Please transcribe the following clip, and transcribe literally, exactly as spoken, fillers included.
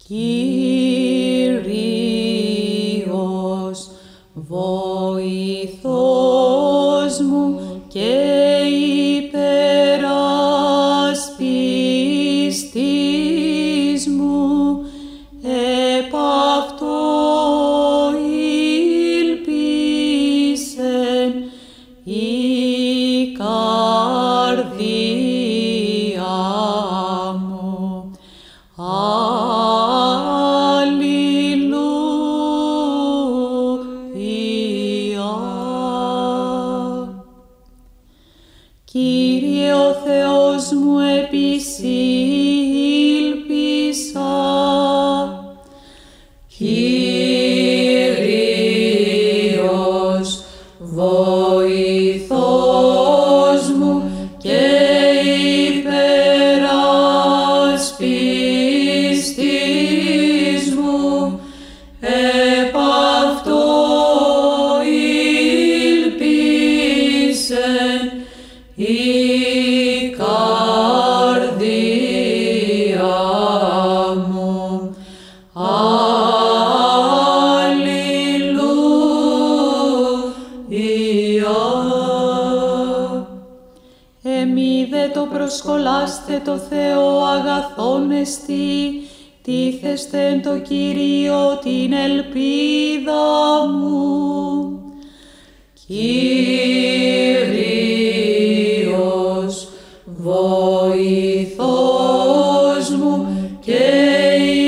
Κύριος, βοηθός μου και υπερασπιστής μου, επ' αυτό ήλπισεν η καρδία μου. Κύριε ο Θεός μου, επί σοι ήλπισα. Κύριος, βοηθός μου και υπερασπιστής μου, επ' αυτό ήλπισεν η καρδία μου. Αλληλούια. Εμεί δε το προσκολάστε το Θεό αγαθόν εστι, τίθεστε εν το Κυρίω την ελπίδα μου. Κύριος, βοηθός μου και